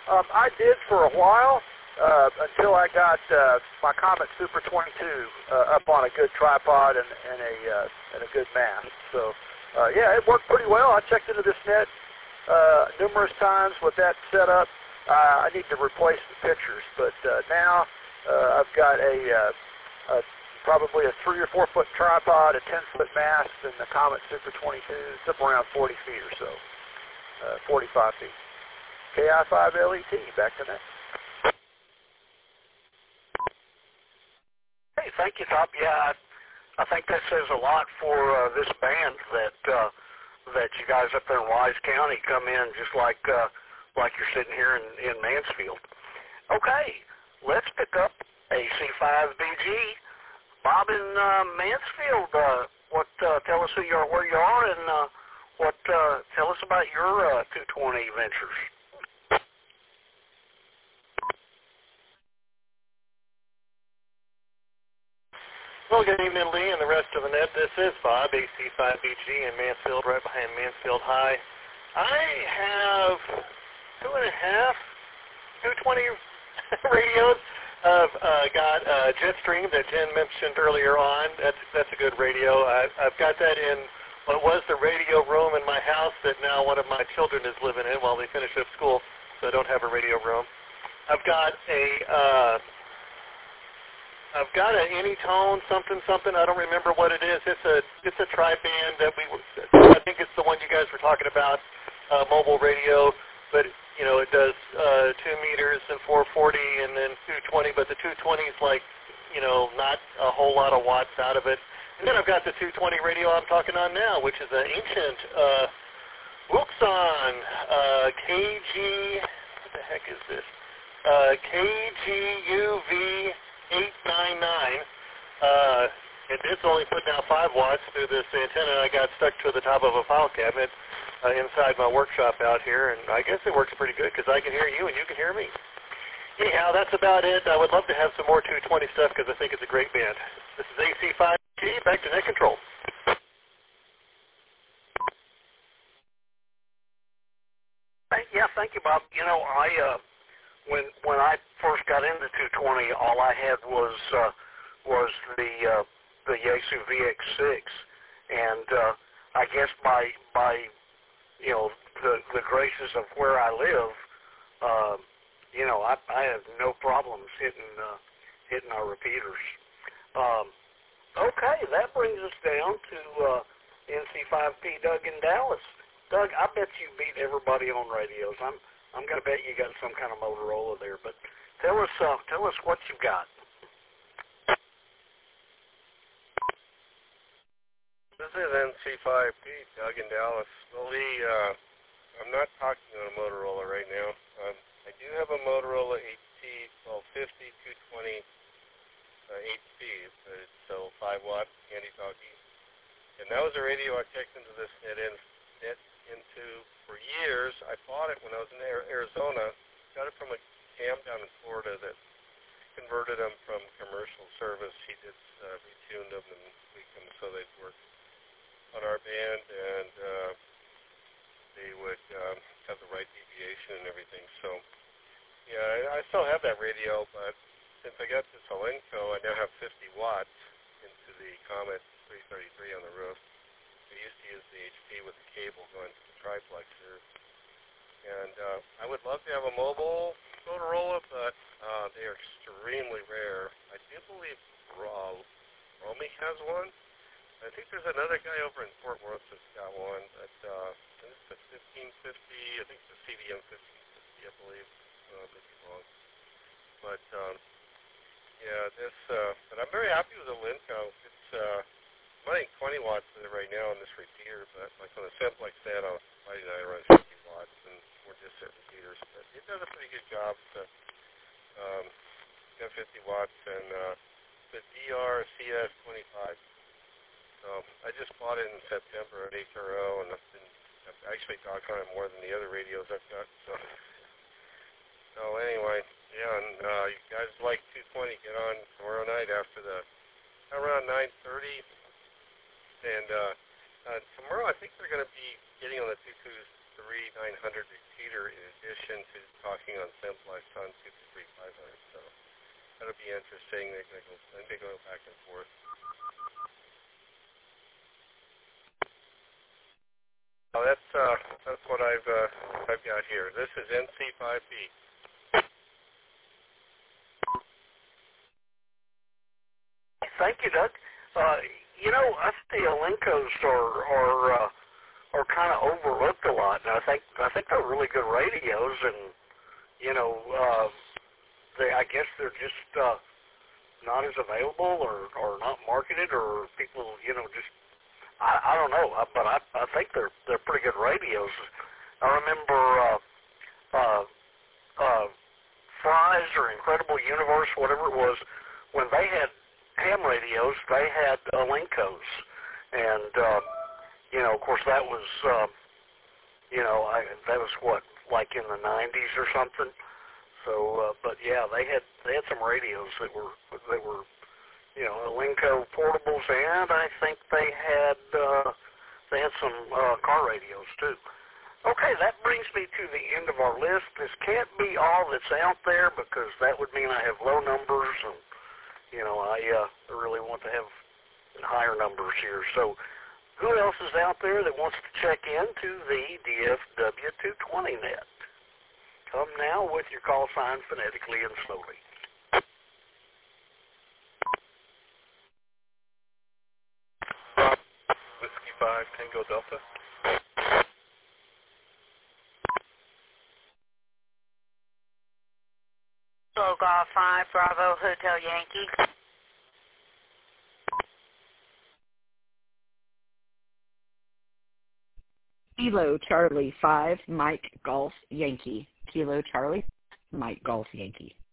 I did for a while until I got my Comet Super 22 up on a good tripod and a good mast. So, yeah, it worked pretty well. I checked into this net numerous times with that setup. I need to replace the pictures, but now I've got probably a 3 or 4 foot tripod, a 10-foot mast, and the Comet Super 22. It's up around 40 feet or so, 45 feet. KI5LET, back to that. Hey, thank you, Top. Yeah, I think that says a lot for this band that you guys up there in Wise County come in just like you're sitting here in Mansfield. Okay, let's pick up a C5BG. Bob in Mansfield, tell us who you are, where you are, and tell us about your 220 ventures. Well, good evening, Lee, and the rest of the net. This is Bob, AC5BG in Mansfield, right behind Mansfield High. I have 2.5, 220 radios. I've got Jetstream that Jen mentioned earlier on. That's a good radio. I've got that in what was the radio room in my house that now one of my children is living in while they finish up school, so I don't have a radio room. I've got an Anytone something. I don't remember what it is. It's a tri-band that I think it's the one you guys were talking about, mobile radio, but you know it does 2 meters and 440 and then 220. But the 220 is like not a whole lot of watts out of it. And then I've got the 220 radio I'm talking on now, which is an ancient Wuxon KG. What the heck is this? KGUV 899. And it's only putting out 5 watts through this antenna. I got stuck to the top of a file cabinet inside my workshop out here, and I guess it works pretty good because I can hear you and you can hear me. Anyhow, that's about it. I would love to have some more 220 stuff because I think it's a great band. This is AC5G, back to net control. Yeah, thank you, Bob. You know, when I first got into 220, all I had was the Yaesu VX6, and I guess by the graces of where I live, I have no problems hitting our repeaters. Okay, that brings us down to NC5P Doug in Dallas. Doug, I bet you beat everybody on radios. I'm going to bet you got some kind of Motorola there, but tell us what you got. This is NC5P, Doug in Dallas. Well, I'm not talking on a Motorola right now. I do have a Motorola HT1250 220 HP. So 5 watt handy talkie. And that was a radio I checked into this net into for years. I bought it when I was in Arizona. Got it from a cam down in Florida that converted them from commercial service. He just retuned them and tweaked them so they'd work on our band, and they would have the right deviation and everything. So, yeah, I still have that radio, but since I got this Alenco, I now have 50 watts into the Comet 333 on the roof. I used to use the HP with the cable going to the triplexer. And I would love to have a mobile Motorola, but they are extremely rare. I do believe Romy has one. I think there's another guy over in Fort Worth that's got one, but it's the 1550, I think it's the CDM 1550, I believe. I may be wrong. But, but I'm very happy with the Alenco. It's running 20 watts with it right now on this repeater, but like on the Simplex stand on Mighty 9 runs 50 watts, and we're just set repeaters. But it does a pretty good job. Got 50 watts, and the DRCS 25. I just bought it in September at HRO, and I've actually talked on it more than the other radios I've got. So anyway, yeah, and you guys like 220, get on tomorrow night around 9:30. And tomorrow I think they're going to be getting on the 223 3900 repeater in addition to talking on simplex on 23500. So that'll be interesting. They go back and forth. Oh, that's what I've got here. This is NC5B. Thank you, Doug. I think Alincos are kind of overlooked a lot, and I think they're really good radios, and I guess they're just not as available or not marketed, or people just I don't know, but I think they're pretty good radios. I remember Fry's or Incredible Universe, whatever it was, when they had ham radios, they had Alincos, and of course that was that was what, like in the 90s or something. So, but yeah, they had some radios that were Alinco portables, and I think they had some car radios too. Okay, that brings me to the end of our list. This can't be all that's out there, because that would mean I have low numbers, and I really want to have higher numbers here. So who else is out there that wants to check into the DFW 220 net? Come now with your call sign phonetically and slowly. Whiskey 5 Tango Delta. Golf 5 Bravo Hotel Yankee. Kilo Charlie 5 Mike Golf Yankee. Kilo Charlie Mike Golf Yankee.